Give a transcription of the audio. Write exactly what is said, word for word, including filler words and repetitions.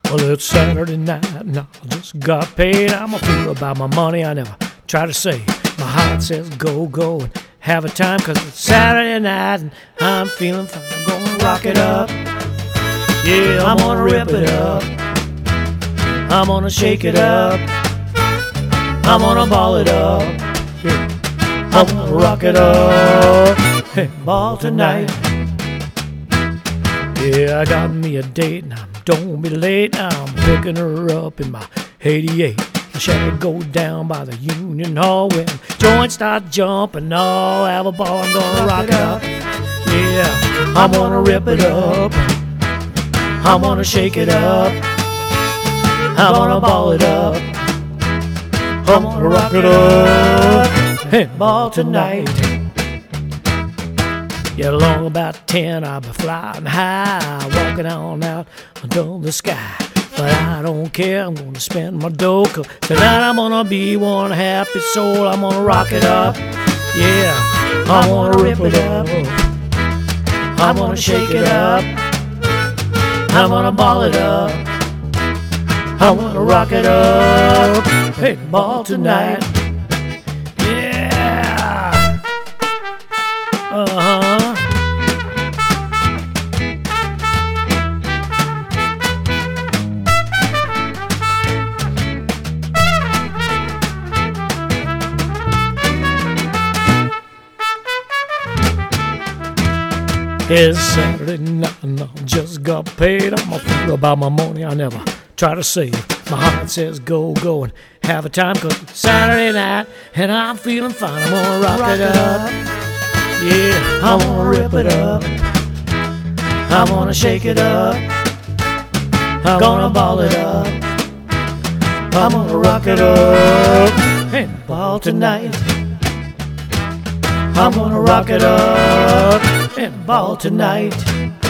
Well, it's Saturday night and I just got paid. I'm a fool about my money, I never try to save. My heart says go, go and have a time, cause it's Saturday night and I'm feeling fine. I'm gonna rock it up. Yeah, I'm gonna rip it up. I'm gonna shake it up. I'm gonna ball it up. Yeah, I'm gonna rock it up. Hey, ball tonight. Yeah, I got me a date and I'm don't be late. Now I'm picking her up in my eighty-eight. Shall go down by the Union Hall when joints start jumping. Oh, have a ball, I'm gonna rock it up. Yeah, I'm gonna rip it up. I'm gonna shake it up. I'm gonna ball it up. I'm gonna rock it up. Hey, ball tonight. Yeah, along about ten, I'll be flying high, walking on out under the sky. But I don't care, I'm gonna spend my dough, 'cause tonight I'm gonna be one happy soul. I'm gonna rock it up, yeah, I'm gonna rip it up. I'm gonna shake it up. I'm gonna ball it up. I'm gonna rock it up. Hey, ball tonight. Yeah. Uh-huh. It's Saturday night and I just got paid. I'm a fool about my money, I never try to save. My heart says go, go and have a time, 'cause it's Saturday night and I'm feeling fine. I'm gonna rock, rock it up. Yeah, I'm gonna rip it up. I'm gonna shake it up. I'm gonna ball it up. I'm gonna rock it up. And ball tonight. I'm gonna rock it up and ball tonight.